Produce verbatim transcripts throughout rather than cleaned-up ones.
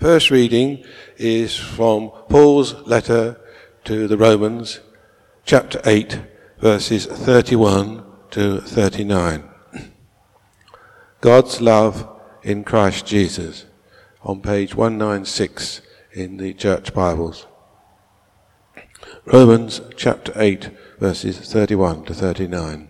First reading is from Paul's letter to the Romans, chapter eight, verses thirty-one to thirty-nine. God's love in Christ Jesus, on page one ninety-six in the Church Bibles. Romans chapter eight, verses thirty-one to thirty-nine.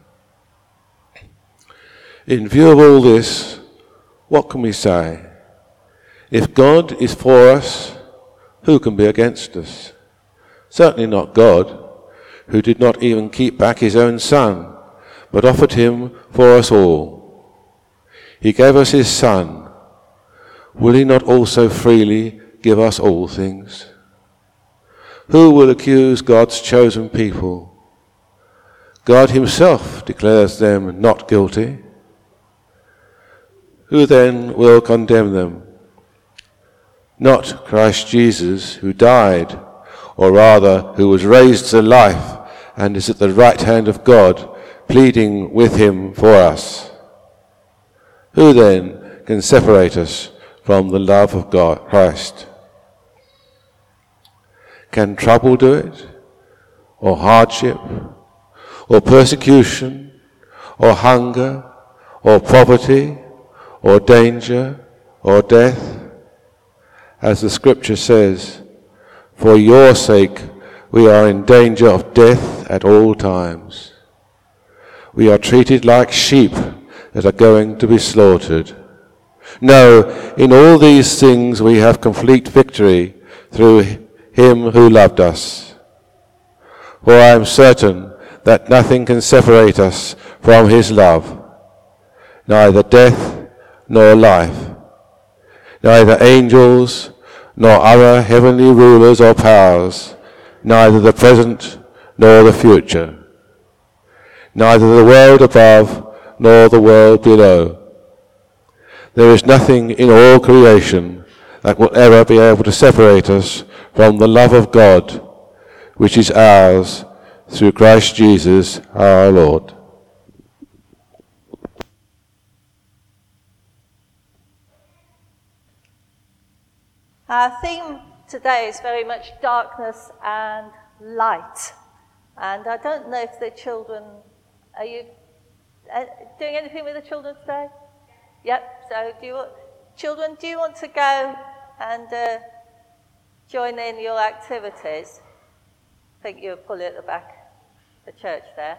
In view of all this, what can we say? If God is for us, who can be against us? Certainly not God, who did not even keep back his own Son, but offered him for us all. He gave us his Son. Will he not also freely give us all things? Who will accuse God's chosen people? God himself declares them not guilty. Who then will condemn them? Not Christ Jesus, who died, or rather who was raised to life and is at the right hand of God, pleading with him for us. Who then can separate us from the love of God, Christ? Can trouble do it? Or hardship? Or persecution? Or hunger? Or poverty? Or danger? Or death? As the scripture says, for your sake we are in danger of death at all times. We are treated like sheep that are going to be slaughtered. No, in all these things we have complete victory through him who loved us. For I am certain that nothing can separate us from his love, neither death nor life, neither angels nor other heavenly rulers or powers, neither the present nor the future, neither the world above nor the world below. There is nothing in all creation that will ever be able to separate us from the love of God, which is ours through Christ Jesus our Lord. Our theme today is very much darkness and light. And I don't know if the children, are you uh, doing anything with the children today? Yep, so do you, children, do you want to go and uh, join in your activities? I think you're probably at the back of the church there.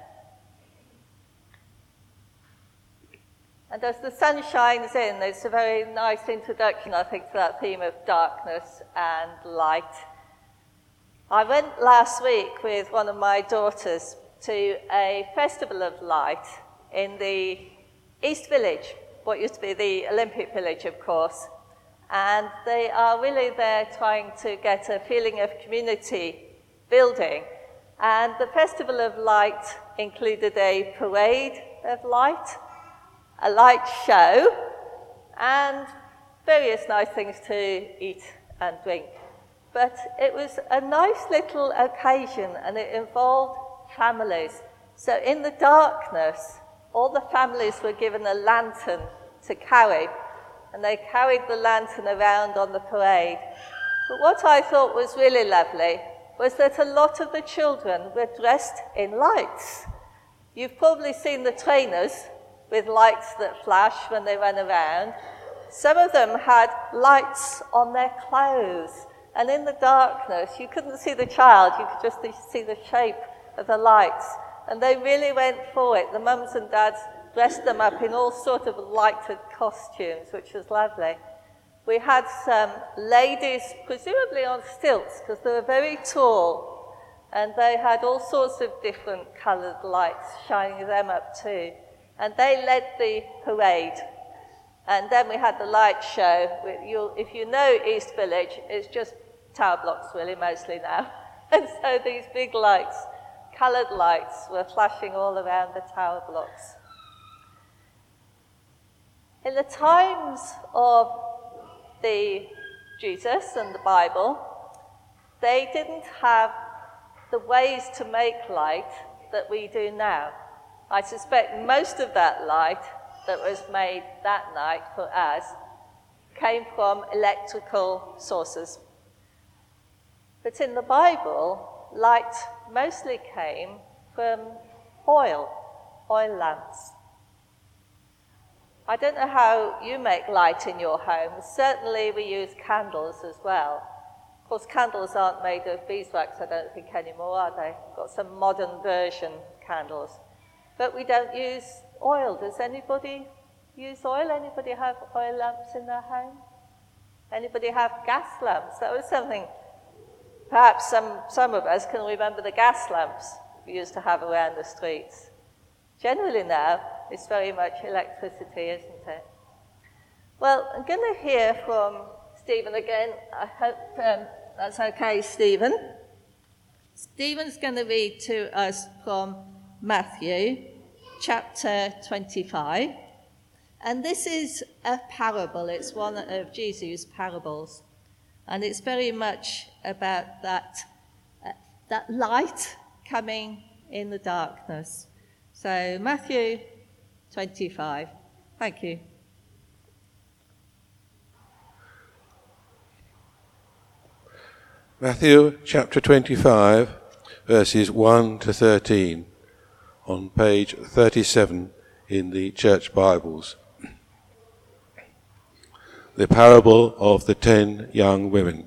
And as the sun shines in, there's a very nice introduction, I think, to that theme of darkness and light. I went last week with one of my daughters to a festival of light in the East Village, what used to be the Olympic Village, of course. And they are really there trying to get a feeling of community building. And the Festival of Light included a parade of light, a light show, and various nice things to eat and drink. But it was a nice little occasion, and it involved families. So in the darkness, all the families were given a lantern to carry, and they carried the lantern around on the parade. But what I thought was really lovely was that a lot of the children were dressed in lights. You've probably seen the trainers with lights that flash when they run around. Some of them had lights on their clothes, and in the darkness you couldn't see the child, you could just see the shape of the lights. And they really went for it. The mums and dads dressed them up in all sorts of lighted costumes, which was lovely. We had some ladies, presumably on stilts, because they were very tall, and they had all sorts of different coloured lights shining them up too. And they led the parade. And then we had the light show. You'll, if you know East Village, it's just tower blocks really mostly now. And so these big lights, coloured lights, were flashing all around the tower blocks. In the times of the Jesus and the Bible, they didn't have the ways to make light that we do now. I suspect most of that light that was made that night for us came from electrical sources. But in the Bible, light mostly came from oil, oil lamps. I don't know how you make light in your home. Certainly we use candles as well. Of course, candles aren't made of beeswax, I don't think, anymore, are they? Got some modern version candles. But we don't use oil. Does anybody use oil? Anybody have oil lamps in their home? Anybody have gas lamps? That was something, perhaps some, some of us can remember the gas lamps we used to have around the streets. Generally now, it's very much electricity, isn't it? Well, I'm going to hear from Stephen again. I hope um, that's okay, Stephen. Stephen's going to read to us from Matthew chapter twenty-five. And this is a parable. It's one of Jesus' parables. And it's very much about that, uh, that light coming in the darkness. So Matthew twenty-five. Thank you. Matthew chapter twenty-five, verses one to thirteen, on page thirty-seven in the Church Bibles. The parable of the ten young women.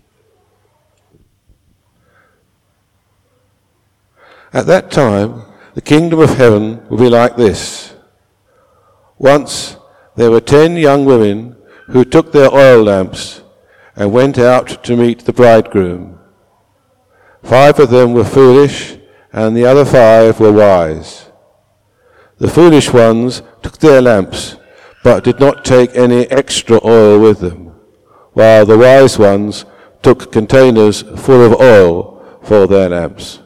At that time, the kingdom of heaven will be like this. Once there were ten young women who took their oil lamps and went out to meet the bridegroom. Five of them were foolish, and the other five were wise. The foolish ones took their lamps, but did not take any extra oil with them, while the wise ones took containers full of oil for their lamps.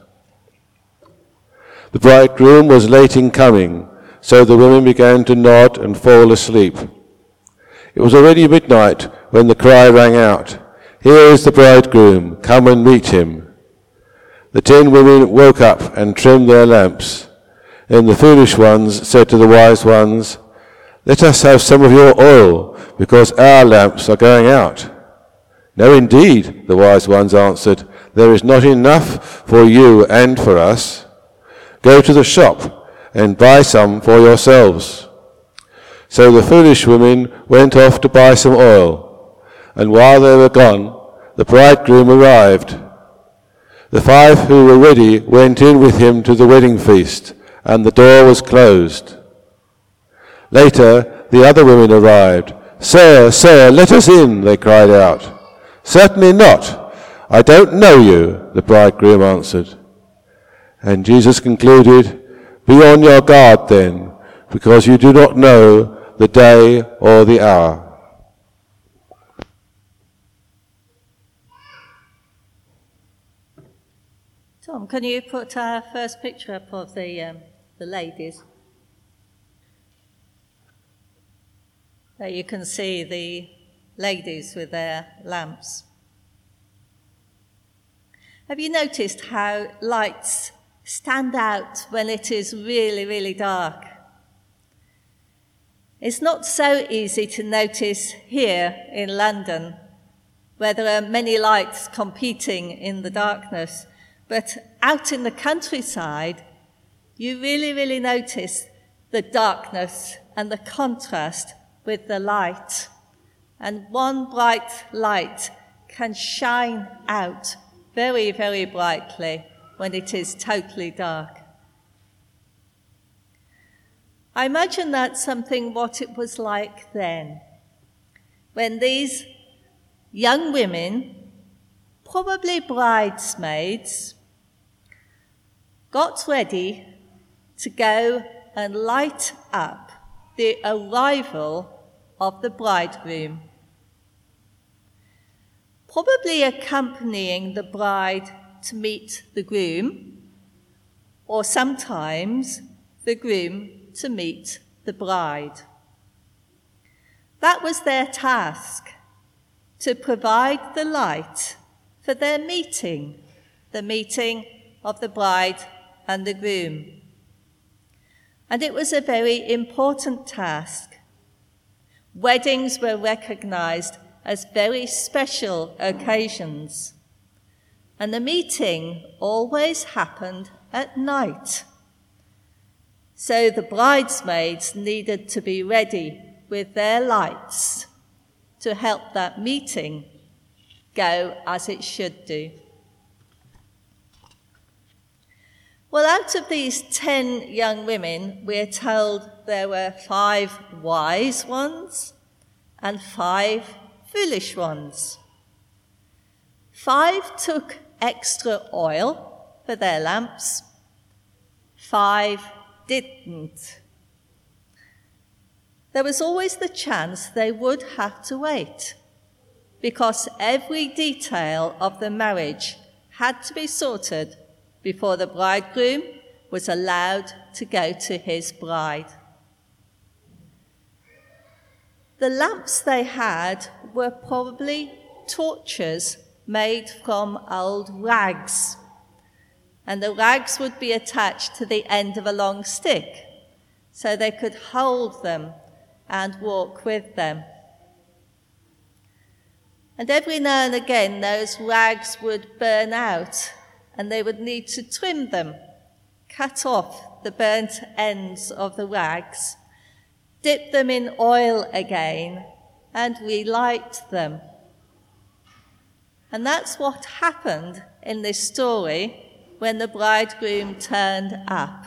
The bridegroom was late in coming, so the women began to nod and fall asleep. It was already midnight when the cry rang out, "Here is the bridegroom, come and meet him." The ten women woke up and trimmed their lamps. Then the foolish ones said to the wise ones, "Let us have some of your oil, because our lamps are going out." "No, indeed," the wise ones answered, "there is not enough for you and for us. Go to the shop and buy some for yourselves." So the foolish women went off to buy some oil, and while they were gone, the bridegroom arrived. The five who were ready went in with him to the wedding feast, and the door was closed. Later, the other women arrived. "Sir, sir, let us in," they cried out. "Certainly not. I don't know you," the bridegroom answered. And Jesus concluded, "Be on your guard then, because you do not know the day or the hour." Tom, can you put our first picture up of the um, the ladies? There you can see the ladies with their lamps. Have you noticed how lights stand out when it is really, really dark? It's not so easy to notice here in London, where there are many lights competing in the darkness. But out in the countryside, you really, really notice the darkness and the contrast with the light. And one bright light can shine out very, very brightly when it is totally dark. I imagine that's something what it was like then, when these young women, probably bridesmaids, got ready to go and light up the arrival of the bridegroom, probably accompanying the bride to meet the groom, or sometimes the groom to meet the bride. That was their task, to provide the light for their meeting, the meeting of the bride and the groom. And it was a very important task. Weddings were recognized as very special occasions, and the meeting always happened at night. So the bridesmaids needed to be ready with their lights to help that meeting go as it should do. Well, out of these ten young women, we're told there were five wise ones and five foolish ones. Five took extra oil for their lamps. Five didn't. There was always the chance they would have to wait, because every detail of the marriage had to be sorted before the bridegroom was allowed to go to his bride. The lamps they had were probably torches made from old rags, and the rags would be attached to the end of a long stick so they could hold them and walk with them. And every now and again those rags would burn out, and they would need to trim them, cut off the burnt ends of the rags, dip them in oil again, and relight them. And that's what happened in this story when the bridegroom turned up.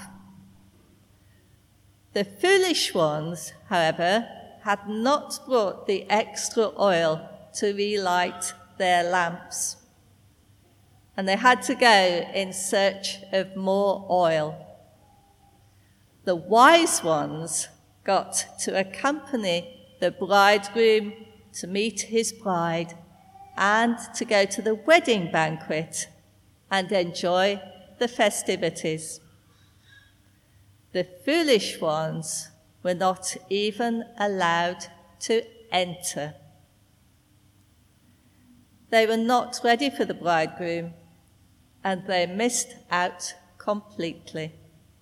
The foolish ones, however, had not brought the extra oil to relight their lamps, and they had to go in search of more oil. The wise ones got to accompany the bridegroom to meet his bride and to go to the wedding banquet and enjoy the festivities. The foolish ones were not even allowed to enter. They were not ready for the bridegroom, and they missed out completely.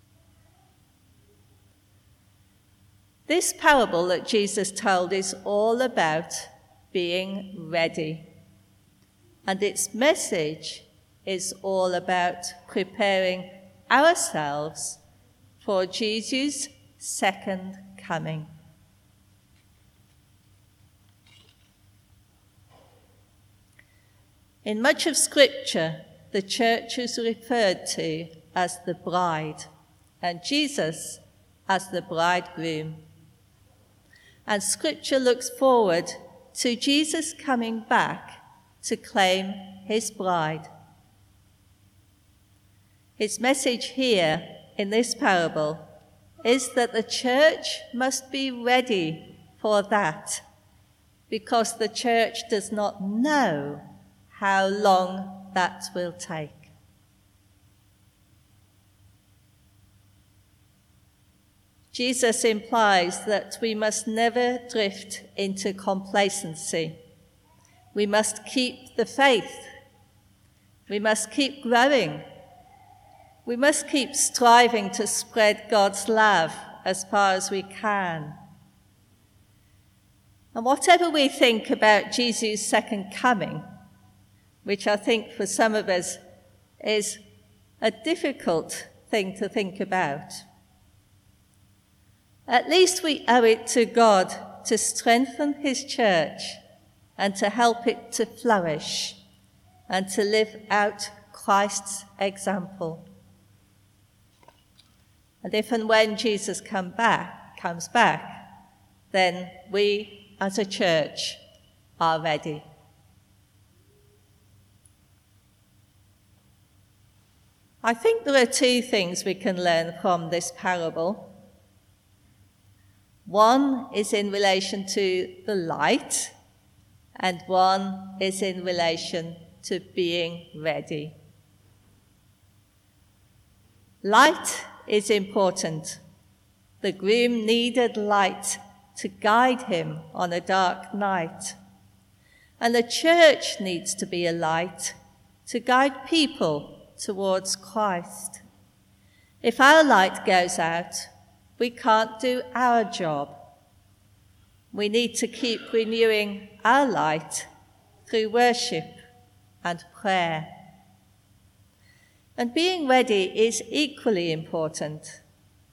This parable that Jesus told is all about being ready, and its message is all about preparing ourselves for Jesus' second coming. In much of Scripture, the church is referred to as the bride, and Jesus as the bridegroom. And Scripture looks forward to Jesus coming back to claim his bride. His message here in this parable is that the church must be ready for that, because the church does not know how long that will take. Jesus implies that we must never drift into complacency. We must keep the faith. We must keep growing. We must keep striving to spread God's love as far as we can. And whatever we think about Jesus' second coming, which I think for some of us is a difficult thing to think about, at least we owe it to God to strengthen his church and to help it to flourish and to live out Christ's example. And if and when Jesus come back, comes back, then we as a church are ready. I think there are two things we can learn from this parable. One is in relation to the light, and one is in relation to being ready. Light is important. The groom needed light to guide him on a dark night. And the church needs to be a light to guide people towards Christ. If our light goes out, we can't do our job. We need to keep renewing our light through worship and prayer. And being ready is equally important.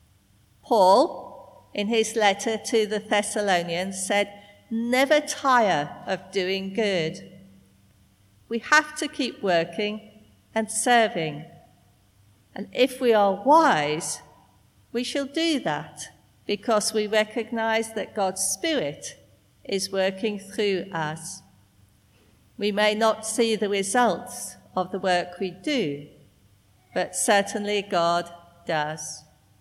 Paul, in his letter to the Thessalonians, said, "Never tire of doing good." We have to keep working and serving. And if we are wise, we shall do that because we recognize that God's Spirit is working through us. We may not see the results of the work we do, but certainly God does.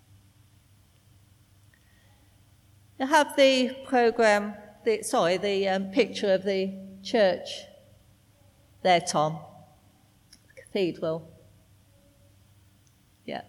You have the program, the, sorry, the um, picture of the church there, Tom. Cathedral. Yeah.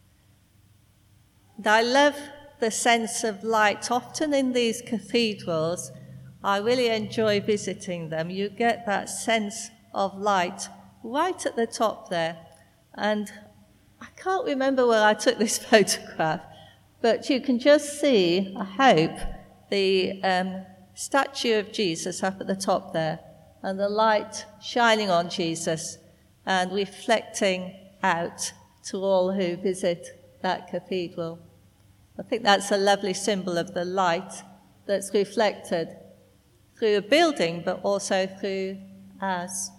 And I love the sense of light. Often in these cathedrals, I really enjoy visiting them. You get that sense of light right at the top there. And I can't remember where I took this photograph, but you can just see, I hope, the um, statue of Jesus up at the top there, and the light shining on Jesus and reflecting out to all who visit that cathedral. I think that's a lovely symbol of the light that's reflected through a building, but also through us.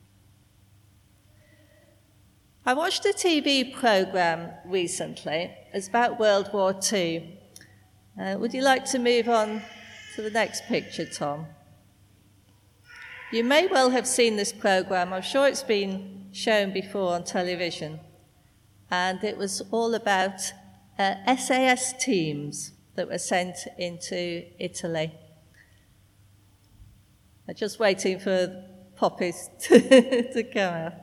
I watched a T V programme recently. It's about World War Two. Uh, would you like to move on to the next picture, Tom? You may well have seen this programme. I'm sure it's been shown before on television. And it was all about uh, S A S teams that were sent into Italy. I'm just waiting for poppies to, to come out.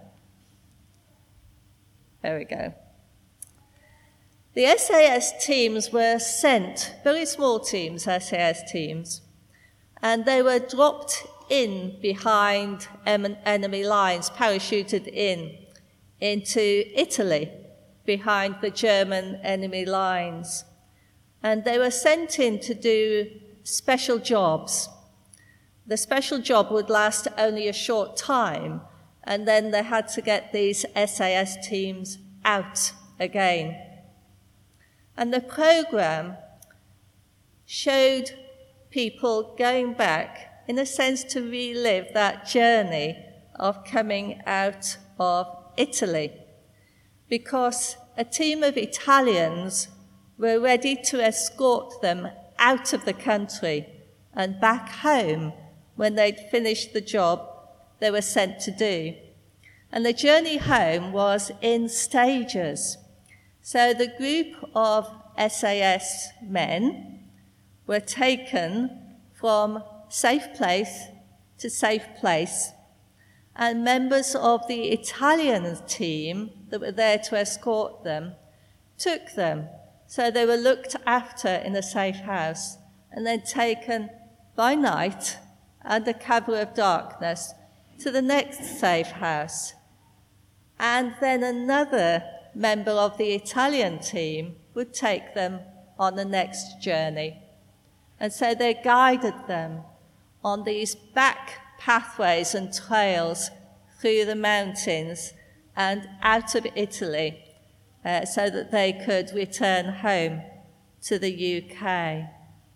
There we go. The S A S teams were sent, very small teams, S A S teams, and they were dropped in behind enemy lines, parachuted in into Italy, behind the German enemy lines. And they were sent in to do special jobs. The special job would last only a short time, and then they had to get these S A S teams out again. And the programme showed people going back, in a sense, to relive that journey of coming out of Italy, because a team of Italians were ready to escort them out of the country and back home when they'd finished the job they were sent to do. And the journey home was in stages. So the group of S A S men were taken from safe place to safe place, and members of the Italian team that were there to escort them took them. So they were looked after in a safe house and then taken by night under cover of darkness to the next safe house. And then another member of the Italian team would take them on the next journey. And so they guided them on these back pathways and trails through the mountains and out of Italy uh, so that they could return home to the U K.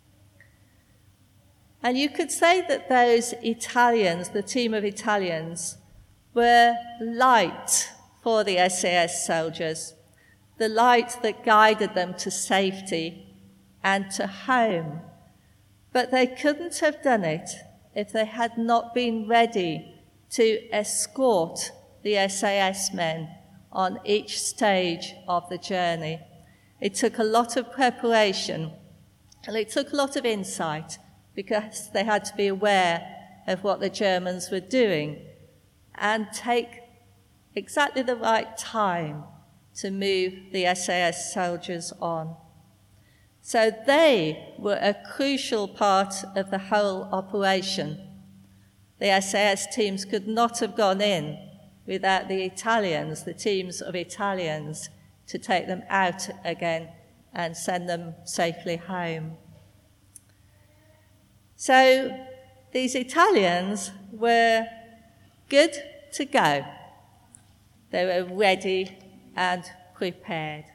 And you could say that those Italians, the team of Italians, were light for the S A S soldiers, the light that guided them to safety and to home. But they couldn't have done it if they had not been ready to escort the S A S men on each stage of the journey. It took a lot of preparation, and it took a lot of insight, because they had to be aware of what the Germans were doing and take exactly the right time to move the S A S soldiers on. So they were a crucial part of the whole operation. The S A S teams could not have gone in without the Italians, the teams of Italians, to take them out again and send them safely home. So these Italians were good to go. They were ready and prepared.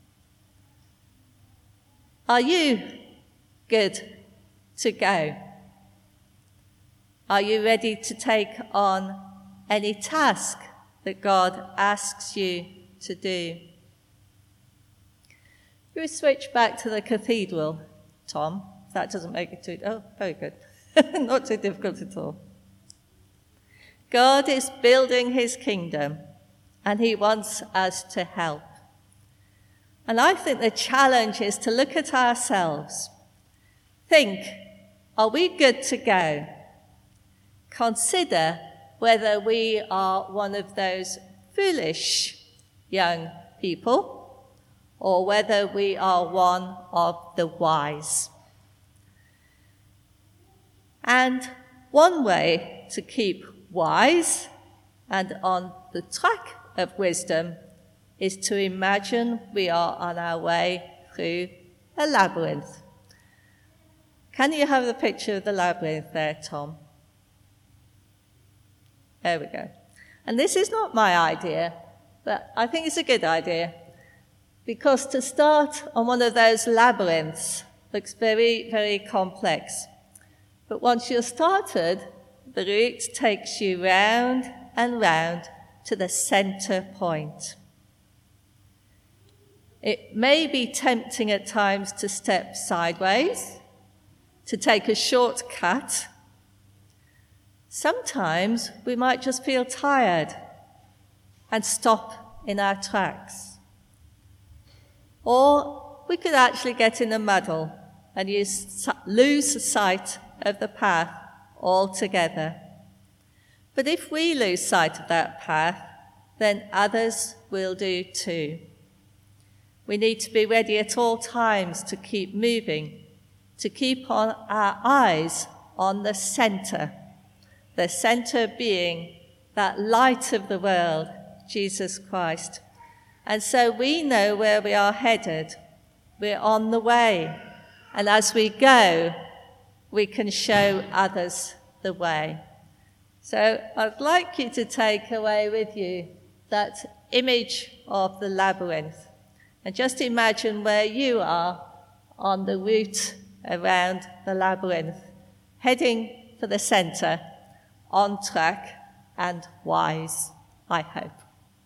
Are you good to go? Are you ready to take on any task that God asks you to do? We switch back to the cathedral, Tom. That doesn't make it too... Oh, very good. Not too difficult at all. God is building his kingdom, and he wants us to help. And I think the challenge is to look at ourselves. Think, are we good to go? Consider whether we are one of those foolish young people or whether we are one of the wise. And one way to keep wise and on the track of wisdom is to imagine we are on our way through a labyrinth. Can you have the picture of the labyrinth there, Tom? There we go. And this is not my idea, but I think it's a good idea, because to start on one of those labyrinths looks very, very complex. But once you're started, the route takes you round and round to the center point. It may be tempting at times to step sideways, to take a shortcut. Sometimes we might just feel tired and stop in our tracks. Or we could actually get in a muddle and you lose sight of the path altogether. But if we lose sight of that path, then others will do too. We need to be ready at all times to keep moving, to keep on our eyes on the center, the center being that light of the world, Jesus Christ. And so we know where we are headed. We're on the way. And as we go, we can show others the way. So I'd like you to take away with you that image of the labyrinth. And just imagine where you are on the route around the labyrinth, heading for the center, on track and wise, I hope.